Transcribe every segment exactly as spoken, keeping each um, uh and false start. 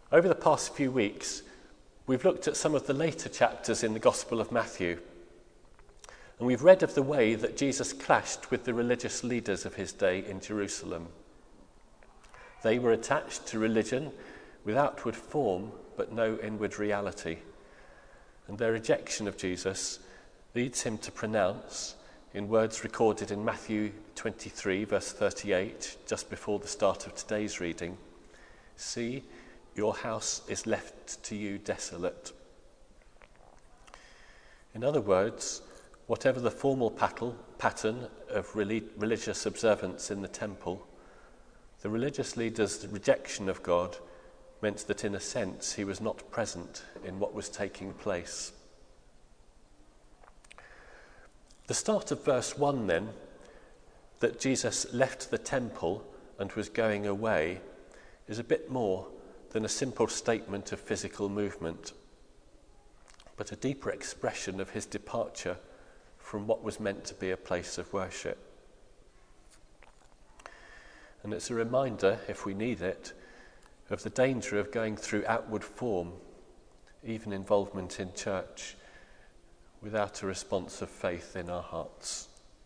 Over the past few weeks, we've looked at some of the later chapters in the Gospel of Matthew, and we've read of the way that Jesus clashed with the religious leaders of his day in Jerusalem. They were attached to religion with outward form but no inward reality, and their rejection of Jesus leads him to pronounce, in words recorded in Matthew twenty-three, verse thirty-eight, just before the start of today's reading, "See, your house is left to you desolate." In other words, whatever the formal pattern of religious observance in the temple, the religious leader's rejection of God meant that in a sense he was not present in what was taking place. The start of verse one then, that Jesus left the temple and was going away, is a bit more than a simple statement of physical movement, but a deeper expression of his departure from what was meant to be a place of worship. And it's a reminder, if we need it, of the danger of going through outward form, even involvement in church, without a response of faith in our hearts.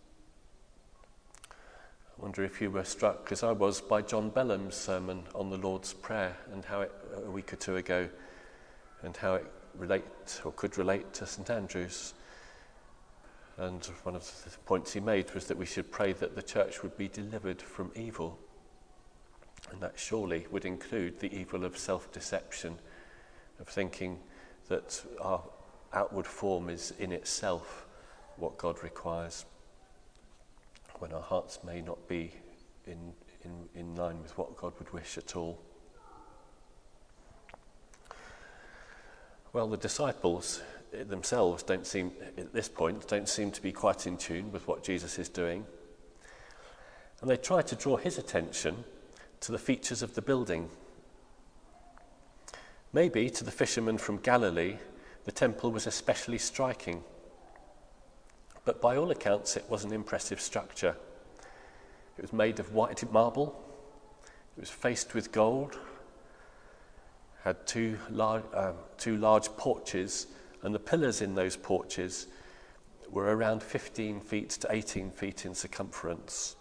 I wonder if you were struck, as I was, by John Bellam's sermon on the Lord's Prayer and how it, a week or two ago, and how it relate or could relate to St Andrew's. And one of the points he made was that we should pray that the church would be delivered from evil. And that surely would include the evil of self-deception, of thinking that our outward form is in itself what God requires, when our hearts may not be in, in, in line with what God would wish at all. Well, the disciples themselves don't seem, at this point, don't seem to be quite in tune with what Jesus is doing. And they try to draw his attention to the features of the building. Maybe to the fishermen from Galilee, the temple was especially striking. But by all accounts, it was an impressive structure. It was made of white marble. It was faced with gold. Had two large, um, two large porches, and the pillars in those porches were around fifteen feet to eighteen feet in circumference.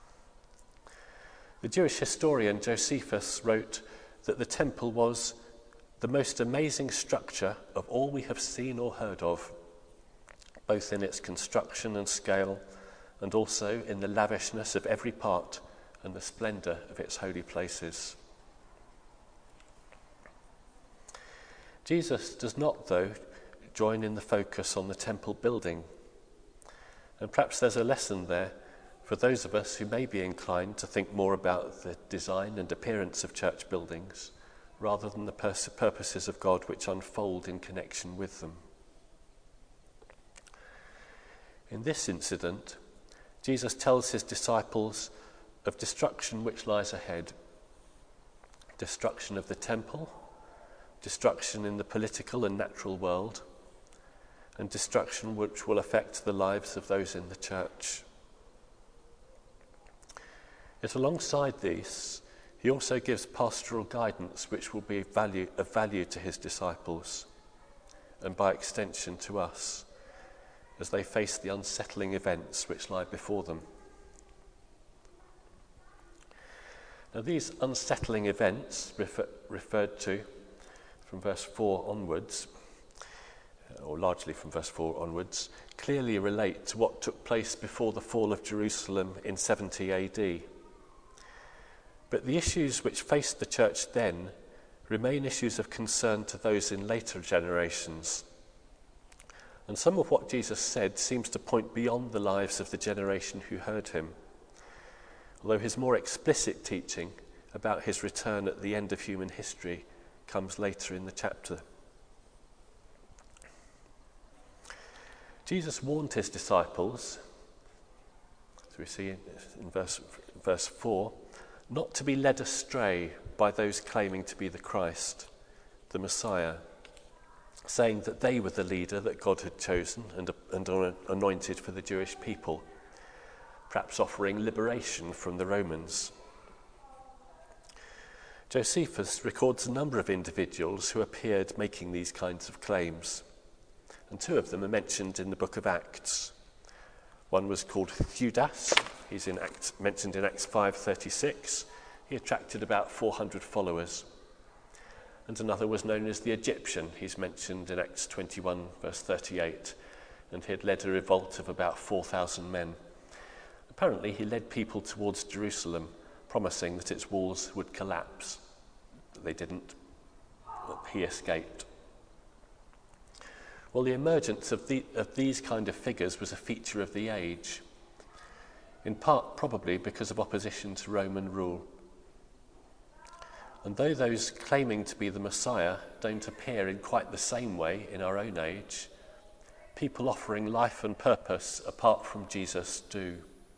The Jewish historian Josephus wrote that the temple was the most amazing structure of all we have seen or heard of, both in its construction and scale, and also in the lavishness of every part and the splendour of its holy places. Jesus does not, though, join in the focus on the temple building. And perhaps there's a lesson there for those of us who may be inclined to think more about the design and appearance of church buildings rather than the pers- purposes of God which unfold in connection with them. In this incident, Jesus tells his disciples of destruction which lies ahead. Destruction of the temple, destruction in the political and natural world, and destruction which will affect the lives of those in the church. Yet alongside these, he also gives pastoral guidance which will be of value, of value to his disciples, and by extension to us, as they face the unsettling events which lie before them. Now, these unsettling events refer, referred to from verse four onwards, or largely from verse four onwards, clearly relate to what took place before the fall of Jerusalem in seventy A D. But the issues which faced the church then remain issues of concern to those in later generations. And some of what Jesus said seems to point beyond the lives of the generation who heard him, although his more explicit teaching about his return at the end of human history comes later in the chapter. Jesus warned his disciples, as we see in verse, verse four, not to be led astray by those claiming to be the Christ, the Messiah, saying that they were the leader that God had chosen and, and anointed for the Jewish people, perhaps offering liberation from the Romans. Josephus records a number of individuals who appeared making these kinds of claims, and two of them are mentioned in the book of Acts. One was called Theudas. He's in Acts, mentioned in Acts five thirty-six. He attracted about four hundred followers. And another was known as the Egyptian. He's mentioned in Acts twenty-one, verse thirty-eight, and he had led a revolt of about four thousand men. Apparently, he led people towards Jerusalem, promising that its walls would collapse. But they didn't. He escaped. Well, the emergence of, the, of these kind of figures was a feature of the age, in part probably because of opposition to Roman rule. And though those claiming to be the Messiah don't appear in quite the same way in our own age, people offering life and purpose apart from Jesus do.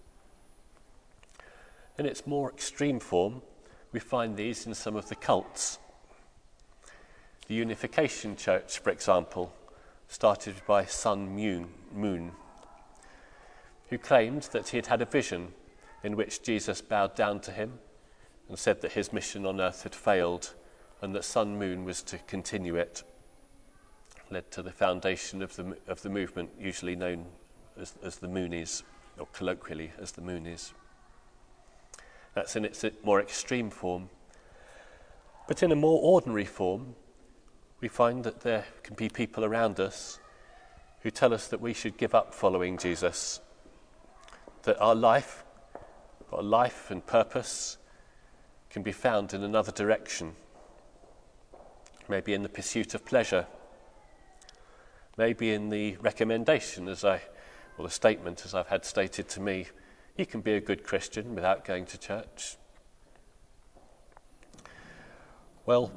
In its more extreme form, we find these in some of the cults. The Unification Church, for example, started by Sun Moon, Moon, who claimed that he had had a vision in which Jesus bowed down to him and said that his mission on earth had failed and that Sun Moon was to continue it. Led to the foundation of the of the movement, usually known as, as the Moonies, or colloquially as the Moonies. That's in its more extreme form. But in a more ordinary form, we find that there can be people around us who tell us that we should give up following Jesus, that our life, our life and purpose can be found in another direction, maybe in the pursuit of pleasure, maybe in the recommendation, as I, or the statement as I've had stated to me, you can be a good Christian without going to church. Well,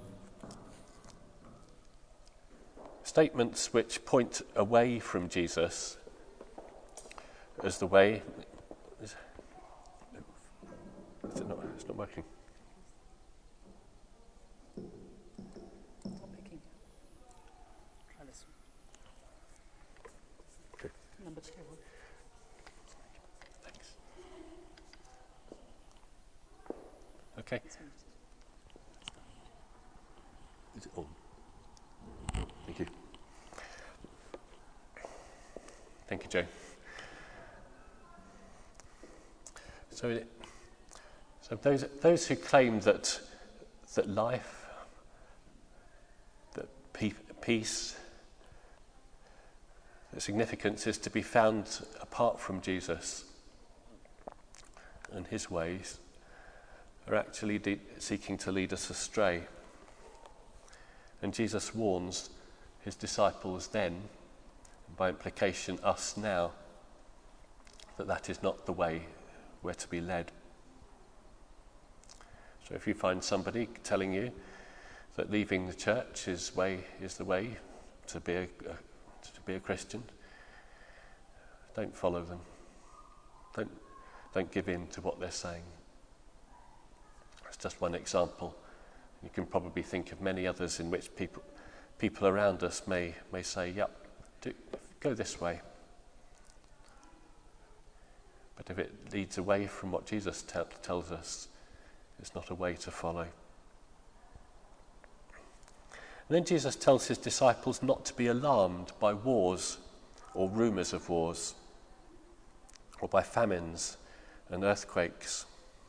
statements which point away from Jesus as the way. Is, is it not? It's not working. Okay. Number two. Thanks. Okay. Is it on? Thank you. Thank you, Joe. So, it, so those those who claim that that life, that pe- peace, that significance is to be found apart from Jesus and his ways, are actually de- seeking to lead us astray. And Jesus warns his disciples then, and by implication us now, that that is not the way we're to be led. So if you find somebody telling you that leaving the church is way is the way to be a, a to be a Christian, don't follow them. Don't don't give in to what they're saying. It's just one example. You can probably think of many others in which people people around us may may say, "Yep, do, go this way." But if it leads away from what Jesus te- tells us, it's not a way to follow. And then Jesus tells his disciples not to be alarmed by wars or rumours of wars, or by famines and earthquakes.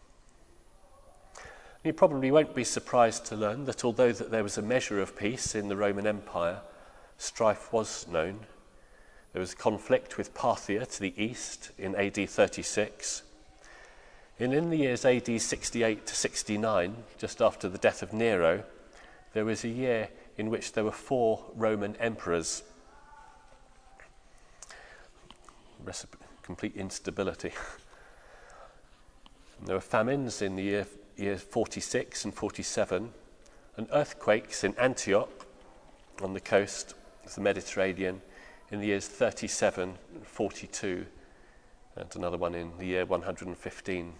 You probably won't be surprised to learn that although that there was a measure of peace in the Roman Empire, strife was known. There was conflict with Parthia to the east in A D thirty-six. And in the years A D sixty-eight to sixty-nine, just after the death of Nero, there was a year in which there were four Roman emperors. Recipe, complete instability. And there were famines in the year years forty-six and forty-seven, and earthquakes in Antioch on the coast of the Mediterranean in the years thirty-seven and forty-two, and another one in the year one hundred fifteen.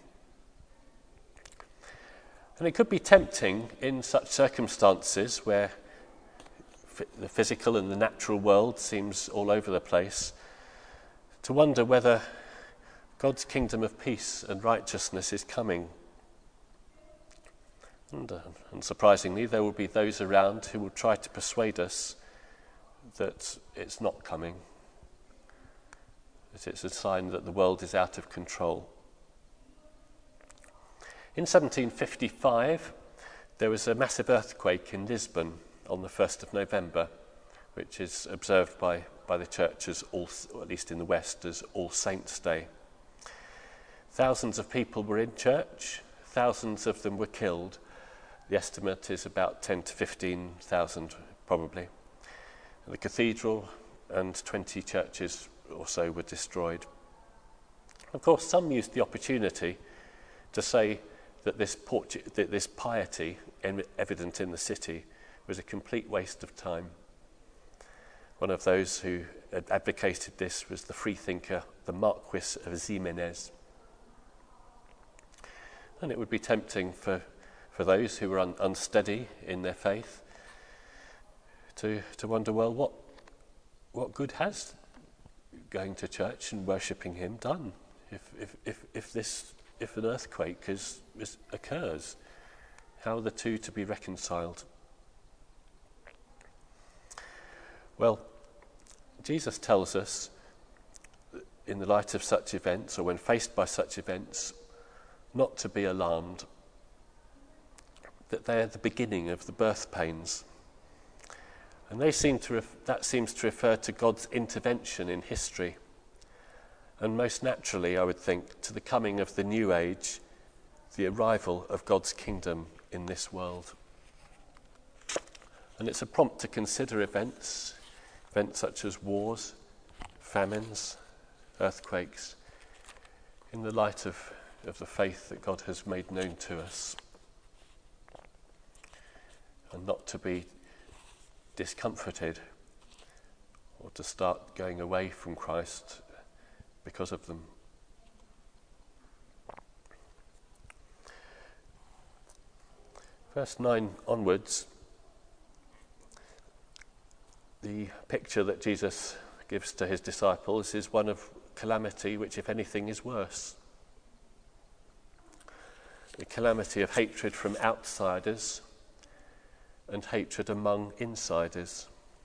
And it could be tempting in such circumstances where f- the physical and the natural world seems all over the place to wonder whether God's kingdom of peace and righteousness is coming. And uh, unsurprisingly, there will be those around who will try to persuade us that it's not coming, that it's a sign that the world is out of control. In seventeen fifty-five, there was a massive earthquake in Lisbon on the first of November, which is observed by, by the church as all, or at least in the West, as All Saints' Day. Thousands of people were in church, thousands of them were killed. The estimate is about ten to fifteen thousand, probably. The cathedral and twenty churches or so were destroyed. Of course, some used the opportunity to say that this, portu- that this piety evident in the city was a complete waste of time. One of those who had advocated this was the freethinker, the Marquis of Ximenes. And it would be tempting for, for those who were un- unsteady in their faith to, to wonder, well, what, what good has going to church and worshipping him done if, if, if, if this if an earthquake is, is, occurs? How are the two to be reconciled? Well, Jesus tells us, in the light of such events, or when faced by such events, not to be alarmed, that they are the beginning of the birth pains. And they seem to ref- that seems to refer to God's intervention in history. And most naturally, I would think, to the coming of the new age, the arrival of God's kingdom in this world. And it's a prompt to consider events, events such as wars, famines, earthquakes, in the light of, of the faith that God has made known to us. And not to be discomforted or to start going away from Christ because of them. Verse nine onwards, the picture that Jesus gives to his disciples is one of calamity, which, if anything, is worse. The calamity of hatred from outsiders and hatred among insiders.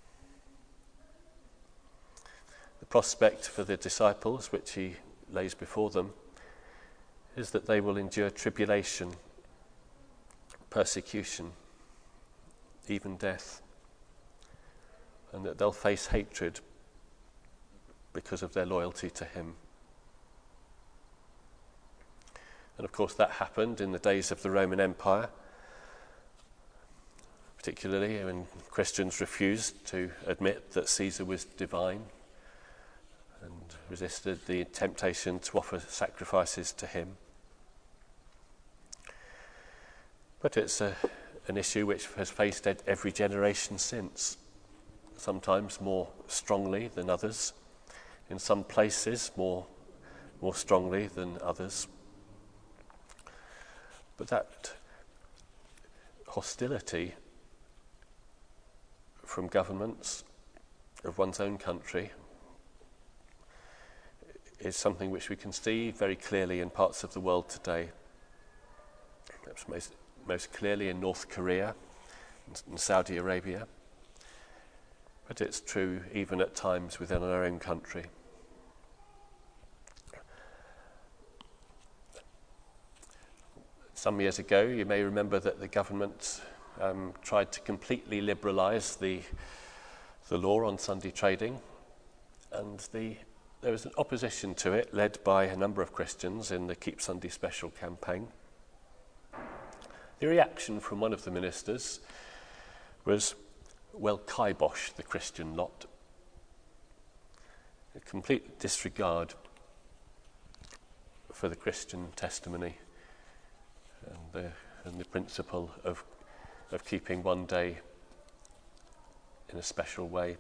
The prospect for the disciples, which he lays before them, is that they will endure tribulation, persecution, even death, and that they'll face hatred because of their loyalty to him. And of course that happened in the days of the Roman Empire, particularly when Christians refused to admit that Caesar was divine and resisted the temptation to offer sacrifices to him. But it's a, an issue which has faced every generation since, sometimes more strongly than others, in some places more, more strongly than others. But that hostility from governments of one's own country is something which we can see very clearly in parts of the world today. Perhaps most, most clearly in North Korea and Saudi Arabia. But it's true even at times within our own country. Some years ago, you may remember that the government um, tried to completely liberalise the, the law on Sunday trading, and the there was an opposition to it led by a number of Christians in the Keep Sunday Special campaign. The reaction from one of the ministers was, well, kibosh the Christian lot. A complete disregard for the Christian testimony and the, and the principle of, of keeping one day in a special way.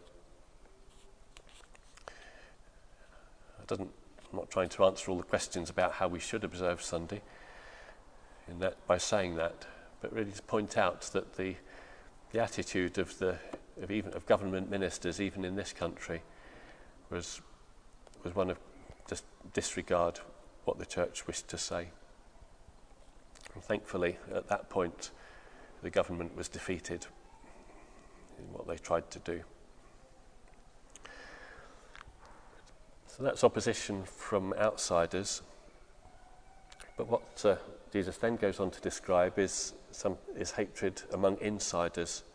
I doesn't, I'm not trying to answer all the questions about how we should observe Sunday in that, by saying that, but really to point out that the the attitude of the of even of government ministers, even in this country, was was one of just disregard what the church wished to say. And thankfully, at that point, the government was defeated in what they tried to do. So that's opposition from outsiders. But what uh, Jesus then goes on to describe is some is hatred among insiders.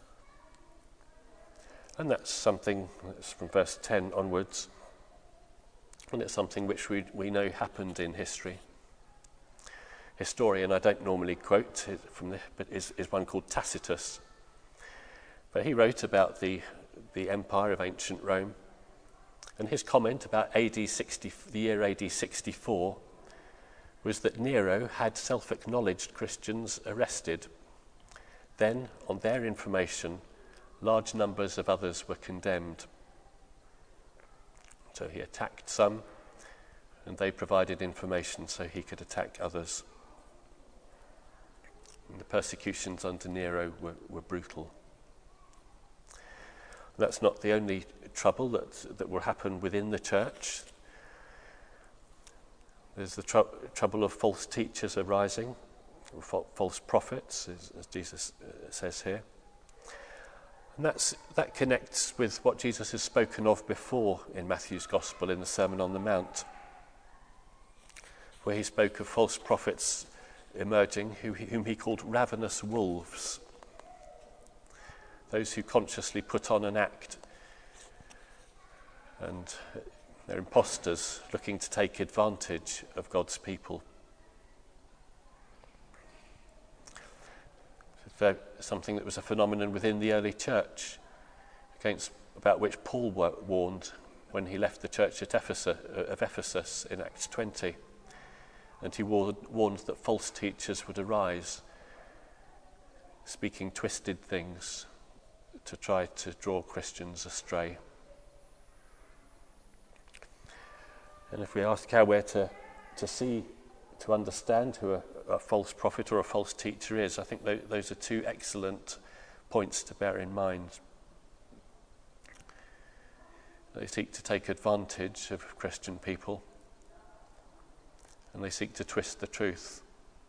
And that's something that's from verse ten onwards. And it's something which we, we know happened in history. Historian I don't normally quote from this, but is, is one called Tacitus. But he wrote about the, the empire of ancient Rome. And his comment about A D sixty, the year A D sixty-four, was that Nero had self-acknowledged Christians arrested. Then, on their information, large numbers of others were condemned. So he attacked some, and they provided information so he could attack others. And the persecutions under Nero were, were brutal. That's not the only trouble that, that will happen within the church. There's the tr- trouble of false teachers arising, or fa- false prophets, as, as Jesus uh, says here. And that's, that connects with what Jesus has spoken of before in Matthew's Gospel in the Sermon on the Mount, where he spoke of false prophets emerging who, whom he called ravenous wolves, those who consciously put on an act, and they're impostors looking to take advantage of God's people. Something that was a phenomenon within the early church, against about which Paul warned when he left the church at Ephesus, of Ephesus in Acts twenty. And he warned, warned that false teachers would arise, speaking twisted things to try to draw Christians astray. And if we ask how we're to, to see, to understand who a, a false prophet or a false teacher is, I think th- those are two excellent points to bear in mind. They seek to take advantage of Christian people, and they seek to twist the truth.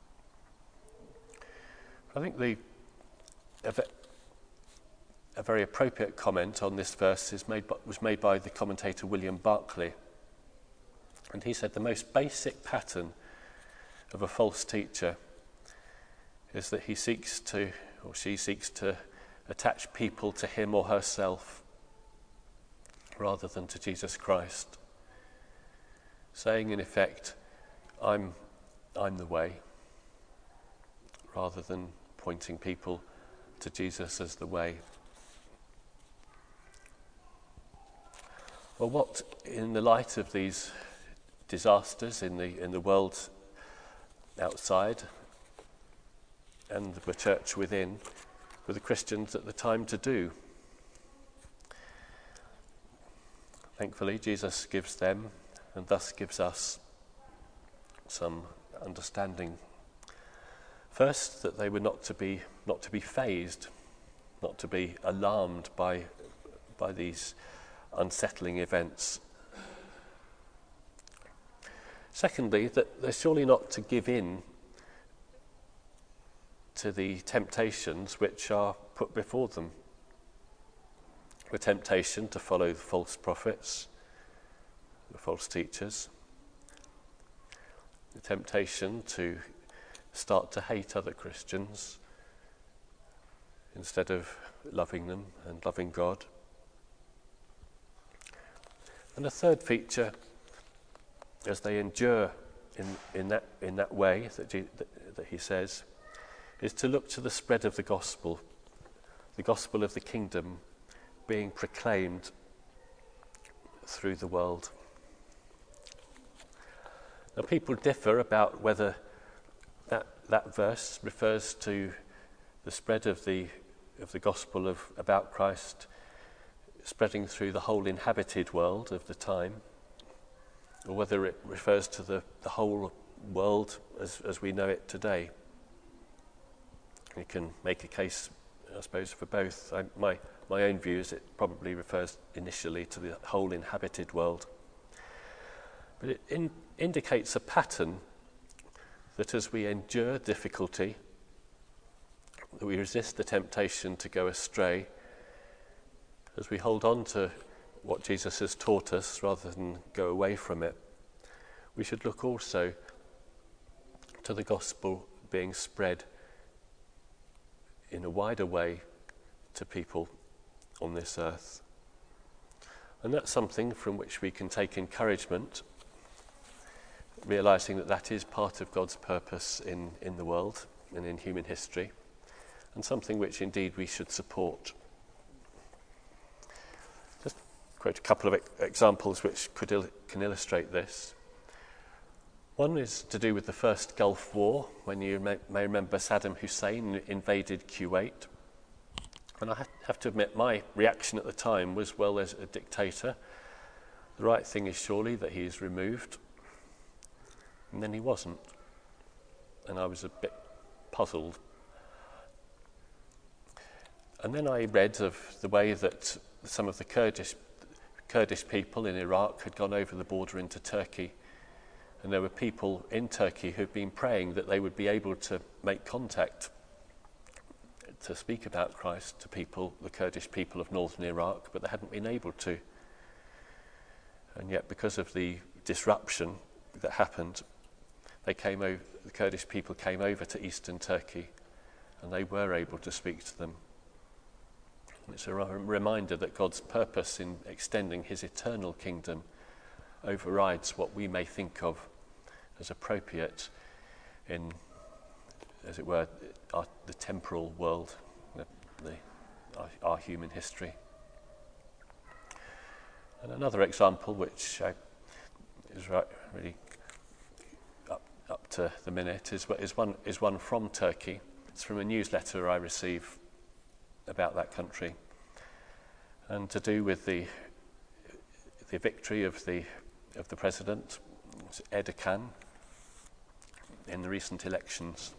I think the a, ve- a very appropriate comment on this verse is made by, was made by the commentator William Barclay. And he said the most basic pattern of a false teacher is that he seeks to, or she seeks to, attach people to him or herself rather than to Jesus Christ, saying in effect, I'm, I'm the way, rather than pointing people to Jesus as the way. Well, what, in the light of these disasters in the in the world outside and the church within, were the Christians at the time to do? Thankfully, Jesus gives them, and thus gives us, some understanding. First, that they were not to be not to be fazed, not to be alarmed by by these unsettling events. Secondly, that they're surely not to give in to the temptations which are put before them. The temptation to follow the false prophets, the false teachers. The temptation to start to hate other Christians instead of loving them and loving God. And a third feature, as they endure in, in that in that way that, G, that, that he says, is to look to the spread of the gospel, the gospel of the kingdom being proclaimed through the world. Now, people differ about whether that that verse refers to the spread of the of the gospel of about Christ spreading through the whole inhabited world of the time, or whether it refers to the, the whole world as, as we know it today. You can make a case, I suppose, for both. I, my, my own view is it probably refers initially to the whole inhabited world. But it in, indicates a pattern that as we endure difficulty, that we resist the temptation to go astray, as we hold on to what Jesus has taught us rather than go away from it. We should look also to the gospel being spread in a wider way to people on this earth. And that's something from which we can take encouragement, realising that that is part of God's purpose in, in the world and in human history, and something which indeed we should support. Just quote a couple of e- examples which could il- can illustrate this. One is to do with the first Gulf War, when you may, may remember Saddam Hussein invaded Kuwait. And I have to admit, my reaction at the time was, well, there's a dictator. The right thing is surely that he is removed. And then he wasn't. And I was a bit puzzled. And then I read of the way that some of the Kurdish, Kurdish people in Iraq had gone over the border into Turkey. And there were people in Turkey who'd been praying that they would be able to make contact to speak about Christ to people, the Kurdish people of northern Iraq, but they hadn't been able to. And yet, because of the disruption that happened, they came over, the Kurdish people came over to eastern Turkey, and they were able to speak to them. And it's a reminder that God's purpose in extending his eternal kingdom overrides what we may think of as appropriate in, as it were, our, the temporal world, the, the, our, our human history. And another example, which uh, is right, really up, up to the minute, is, is, one, is one from Turkey. It's from a newsletter I receive about that country, and to do with the the victory of the of the president, Erdogan, in the recent elections.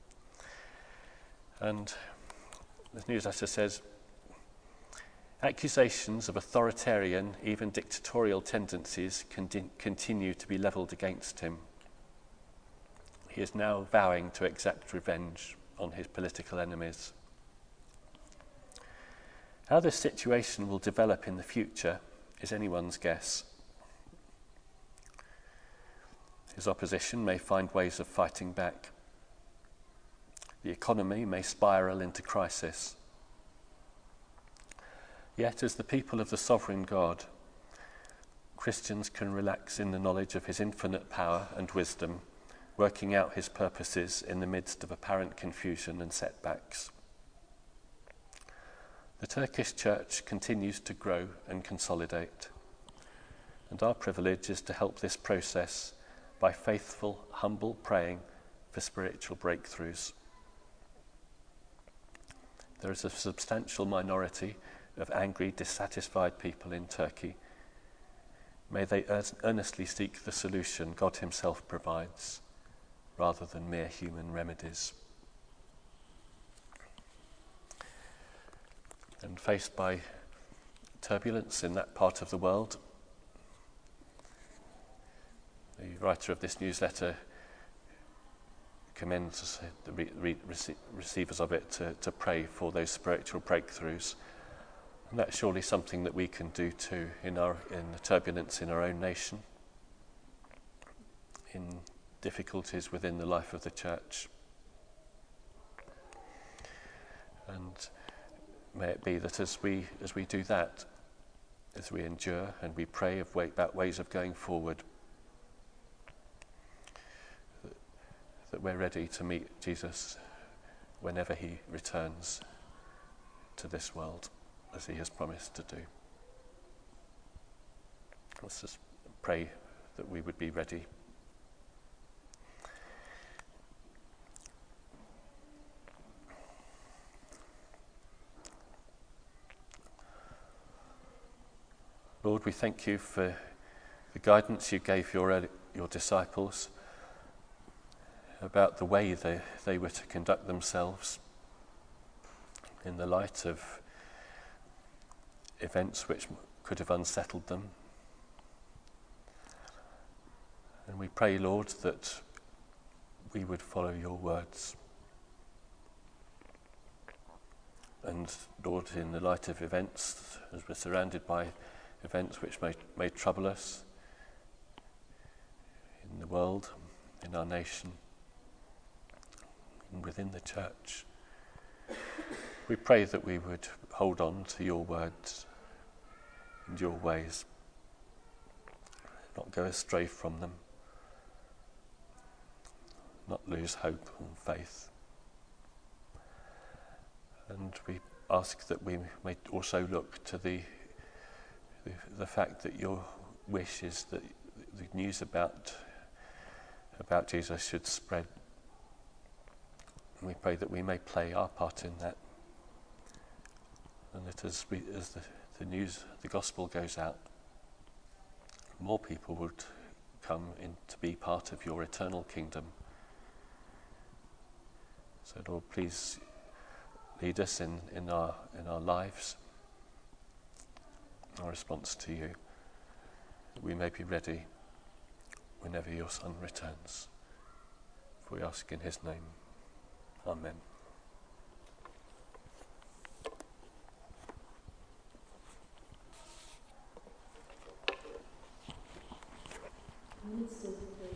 And the newsletter says, accusations of authoritarian, even dictatorial tendencies con- continue to be levelled against him. He is now vowing to exact revenge on his political enemies. How this situation will develop in the future is anyone's guess. His opposition may find ways of fighting back. The economy may spiral into crisis. Yet, as the people of the sovereign God, Christians can relax in the knowledge of his infinite power and wisdom, working out his purposes in the midst of apparent confusion and setbacks. The Turkish church continues to grow and consolidate, and our privilege is to help this process by faithful, humble praying for spiritual breakthroughs. There is a substantial minority of angry, dissatisfied people in Turkey. May they earnestly seek the solution God himself provides, rather than mere human remedies. And faced by turbulence in that part of the world, the writer of this newsletter commends the re- re- rece- receivers of it to, to pray for those spiritual breakthroughs. And that's surely something that we can do too in our in the turbulence in our own nation, in difficulties within the life of the church. And may it be that as we as we do that, as we endure and we pray of way, about ways of going forward, that, that we're ready to meet Jesus whenever he returns to this world, as he has promised to do. Let's just pray that we would be ready. Lord, we thank you for the guidance you gave your your disciples about the way they, they were to conduct themselves in the light of events which could have unsettled them. And we pray, Lord, that we would follow your words. And Lord, in the light of events, as we're surrounded by events which may, may trouble us in the world, in our nation, and within the church, we pray that we would hold on to your words and your ways, not go astray from them, not lose hope and faith. And we ask that we may also look to the, the the fact that your wish is that the news about about Jesus should spread. And we pray that we may play our part in that, and that as we as the, the news, the gospel goes out, more people would come in to be part of your eternal kingdom. So Lord, please lead us in, in our in our lives, our response to you, that we may be ready whenever your Son returns. For we ask in his name. Amen. Ministers of